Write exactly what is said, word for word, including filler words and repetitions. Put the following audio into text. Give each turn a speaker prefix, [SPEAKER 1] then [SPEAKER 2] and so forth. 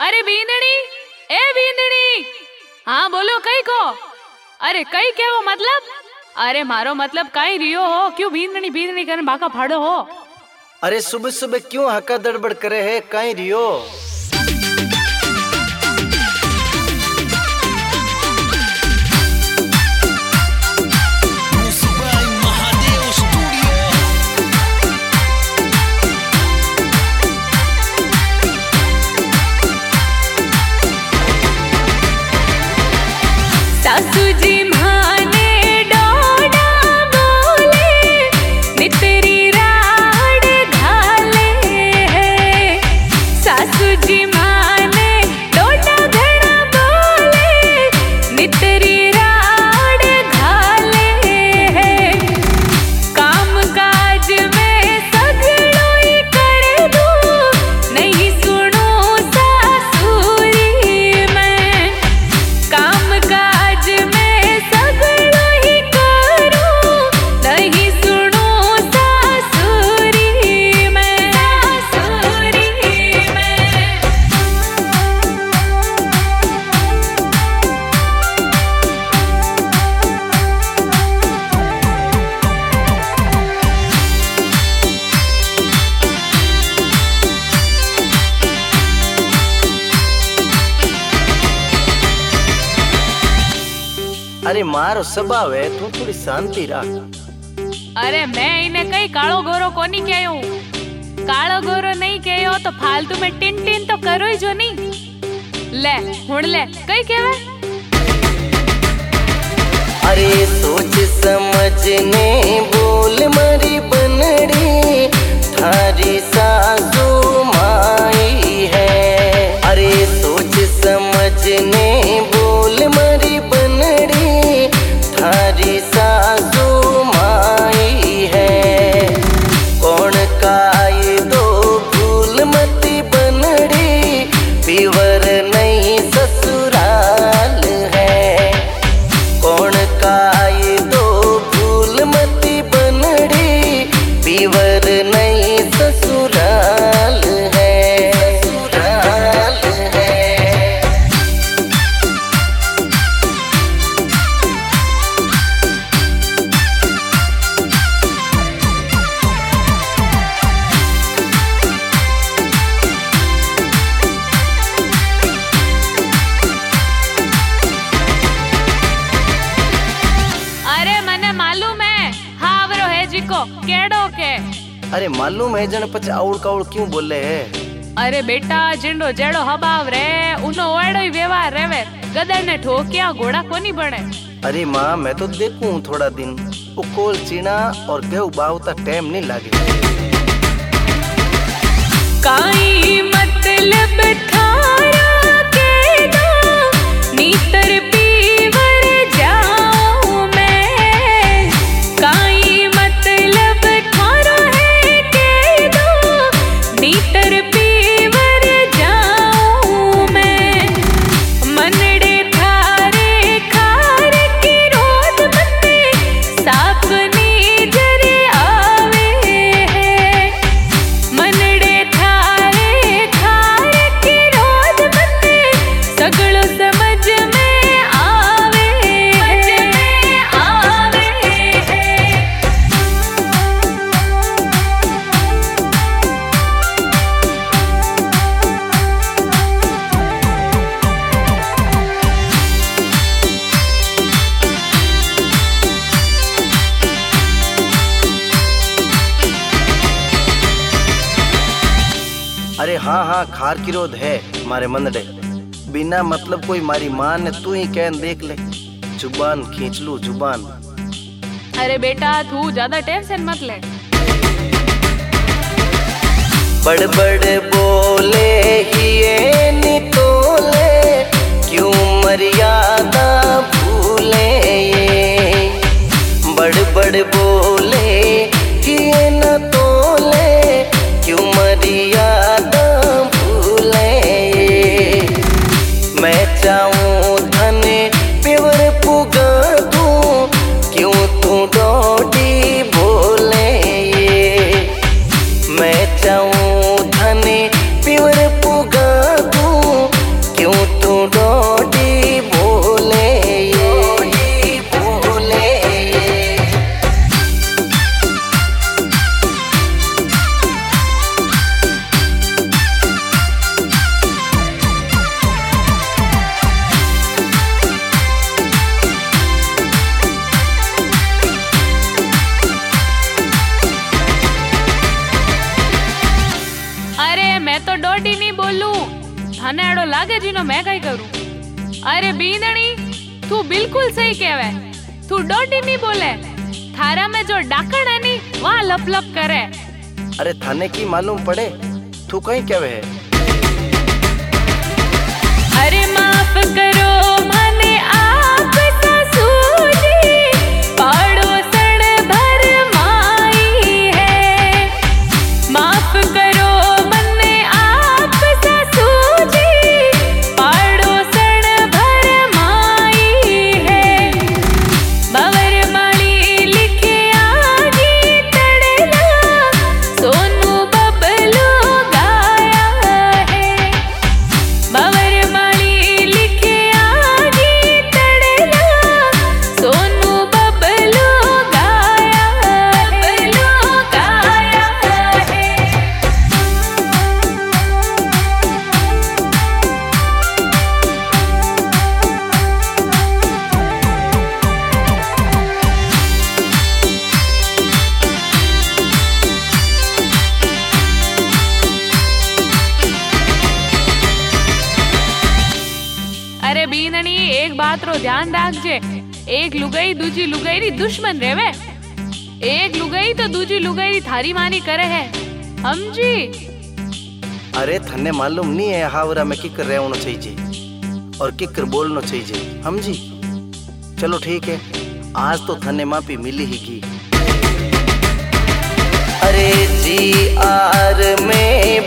[SPEAKER 1] अरे बींदड़ी, ए बींदड़ी, हाँ बोलो कई को। अरे कई के वो मतलब? अरे मारो मतलब कई रियो हो, क्यों बींदड़ी बींदड़ी करने बाका फाड़ो हो?
[SPEAKER 2] अरे सुबह सुबह क्यों हक्का दड़बड़ करे है, कहीं रियो?
[SPEAKER 1] सासू जी माने डोडा बोले, नितरी राड घाले है। सासू जी माने डोडा घड़ा बोले, नितरी राड घाले है। काम काज में सगड़ो ही कर दूं, नहीं सुनो सासुरी मैं। काम काज में सगड़ो ही करूं, नहीं सुनो सासुरी मैं, सासुरी मैं।
[SPEAKER 2] अरे मारो स्वभाव है, तू थोड़ी शांति रख।
[SPEAKER 1] अरे मैं इन्हें कई कालो गोरो कोनी कहो। कालो गोरो नहीं कहो तो फालतू में टिन टिन तो करो ही जो नहीं। ले हुण ले कई कहवे?
[SPEAKER 2] अरे सोच समझने बोल मरी बनड़ी, थारी सासू माई है। अरे सोच समझने बोल मरी बनड़ी, थारी सासू माई है। कौन काई दो भूल मती बनड़ी, पीवर नहीं ससुराल है। कौन काई दो भूल मती बनड़ी, पीवर नहीं ससुराल है, ससुराल है।
[SPEAKER 1] अरे मने मालूम है हावरो है जी को केड़ो के।
[SPEAKER 2] अरे मालूम है जन पछ आउड़ काउड़ क्यों बोले है?
[SPEAKER 1] अरे बेटा जिंडो जेड़ो हबाव रे उनो ओड़ो ही व्यवहार रेवे। गदर ने ठोकिया घोड़ा कोनी बने।
[SPEAKER 2] अरे माँ मैं तो देखूं थोड़ा दिन, उकोल चीना और गेहूं बावता टाइम नहीं लागे।
[SPEAKER 1] काई मतलब थारा के दो, नीतर पीवर जाऊं मैं। काई मतलब थारा है के दो, नीतर पीवर जाऊं मैं। मनड़े थारे खार की रोद मते, साफ नीजर आवे है। मनड़े थारे खार की रोद मते, सगळो समझ में आवे है, आवे है।
[SPEAKER 2] अरे हाँ हाँ खार की रोध है मारे मनडे। बिना मतलब कोई मारी माँ ने तू ही कहन देख ले, जुबान खींच लू जुबान।
[SPEAKER 1] अरे बेटा तू ज्यादा टेंशन मत ले।
[SPEAKER 2] बड़ बड़ बोले ही ये नितोले, क्यों मर्यादा भूले ये। बड़ बड़ बोले ही ये न तोले, क्यों मर्यादा भूले ये। मैं चाहूं धने प्योर पुगा दूं, क्यों तू डोडी बोले ये। मैं चाहूं धने प्योर पुगा
[SPEAKER 1] अरे मैं तो डोडी नहीं बोलू, थाने एड़ो लागे जीनो मैं कई करूं। अरे बींदनी तू बिल्कुल सही कहवे, तू डोडी नहीं बोले, थारा में जो डाकण है नी वहाँ लप लप करे।
[SPEAKER 2] अरे थाने की मालूम पड़े, तू कहीं क्या है?
[SPEAKER 1] अरे माफ करो मने आप ससुरी, पड़ोसन भर माई है। माफ करो मने आप ससुरी, पड़ोसन भर माई है। बावर माली लिखे आगी तड़ला, सोनू बबलू गाया है। बावर अरे बींदनी एक बात रो ध्यान रखजे, एक लुगाई दूजी लुगाई री दुश्मन रेवे। एक लुगाई तो दूजी लुगाई री थारी मानी करे है, समझी?
[SPEAKER 2] अरे थन्ने मालूम नहीं है हावरा में किकर रहना चाहिए और किकर बोलना चाहिए, समझी? चलो ठीक है, आज तो थन्ने माफी मिली ही की। अरे जी आर में